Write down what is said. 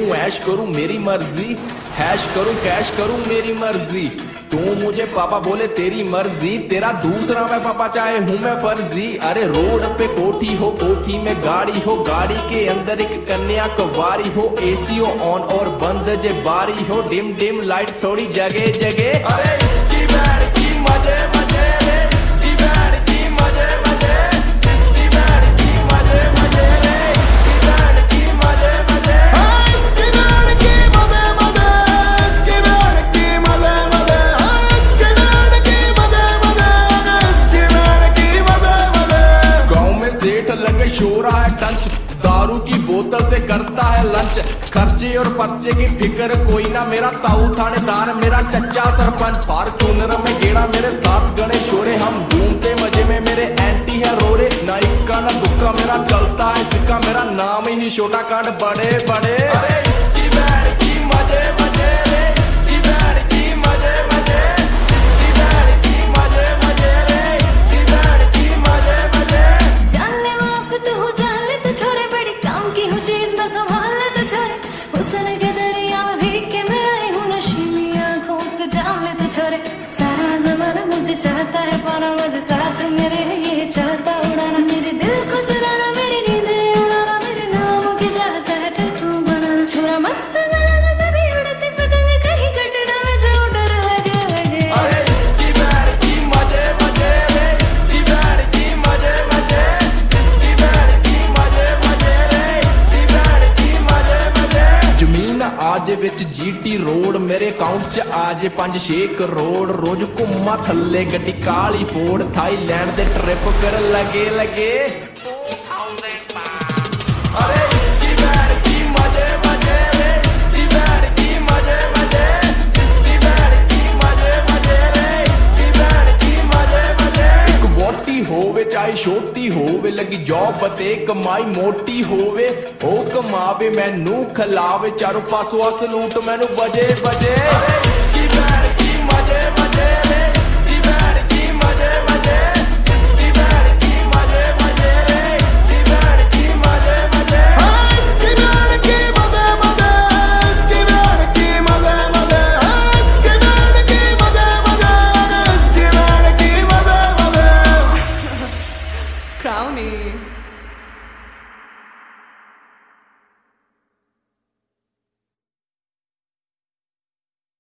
हूँ ऐश करूँ मेरी मर्जी, हैश करूँ कैश करूँ मेरी मर्जी। तू मुझे पापा बोले तेरी मर्जी, तेरा दूसरा मैं पापा चाहे हूँ मैं फर्जी। अरे रोड पे कोठी हो, कोठी में गाड़ी हो, गाड़ी के अंदर एक कन्या कुंवारी हो, एसी हो ऑन और बंद जे बारी हो, डिम डिम लाइट थोड़ी जगह जगह। अरे इसकी बैंड की मजे मजे रे, इसकी बैंड की मजे मजे, इसकी बैंड की मजे मजे रे, इसकी बैंड की मजे मजे, इसकी बैंड की मजे मजे, इसकी बैंड की मजे मजे, इसकी बैंड की मजे मजे, इसकी बैंड की मजे मजे। गाँव में सेठ लगे शोरा है टंच, दारू की बोतल से करता है लंच, खर्चे और पर्चे की फिक्र कोई ना, मेरा ताऊ थानेदार मेरा चच्चा सरपंच, फॉर्च्यूनर में गेड़ा मेरे साथ गणे शोरे, हम घूमते मजे में मेरे एंटी है रोरे, ना इक्का ना दुक्का मेरा चलता है सिक्का, मेरा नाम ही छोटा कांड बड़े बड़े। अरे इसकी बैंड की मजे मजे रे, इसकी बैंड की मजे मजे, इसकी बैंड की मजे मजे रे, इसकी बैंड की मजे मजे। जान ले माफ तू हो, जान ले तू छोरे, बड़ी काम की हो चीज मैं संभाल ले तू छोरे, हुस्न के दरिया में भीग के मैं आई हूँ, नशीली आंखों से जान ले तू छोरे, सारा जमाना मुझे चाहता है पाना, मजे साथ मेरे ये चाहता उड़ाना, मेरे दिल को चुराना, मेरी नींदें उड़ाना, मेरे नाम की चाहता है टैटू बनाना, छोरा मस्त बना कभी उड़ती पतंग कहीं कटना में जो डर लगे लगे। अरे इसकी बैंड की मजे मजे रे, इसकी बैंड की मजे मजे, इसकी बैंड की मजे मजे रे, इसकी बैंड की मजे मजे। जमीन आज विच जीटी रोड, मेरे अकाउंट च आज 5-6 करोड़, रोज घुम्मा थल्ले गड्डी काली फोड़, थाईलैंड दे ट्रिप कर लगे लगे 2000 पाउंड। अरे इसकी बैंड की मजे मजे रे, इसकी बैंड की मजे मजे, इसकी बैंड की मजे मजे रे, इसकी बैंड की मजे मजे। एक वोटी होवे चाहे छोटी होवे, लगी जॉब ते कमाई मोटी होवे, ओ कमावे मैनू खिलावे, चारों पासों सलूट मैनू बजे बजे। अरे इसकी बैंड की मजे मजे रे, इसकी बैंड की मजे मजे, इसकी बैंड की मजे मजे रे, इसकी बैंड की मजे मजे। इसकी बैंड की मजे मजे, इसकी बैंड की मजे मजे, इसकी बैंड की मजे मजे, इसकी बैंड की मजे मजे। Crownie.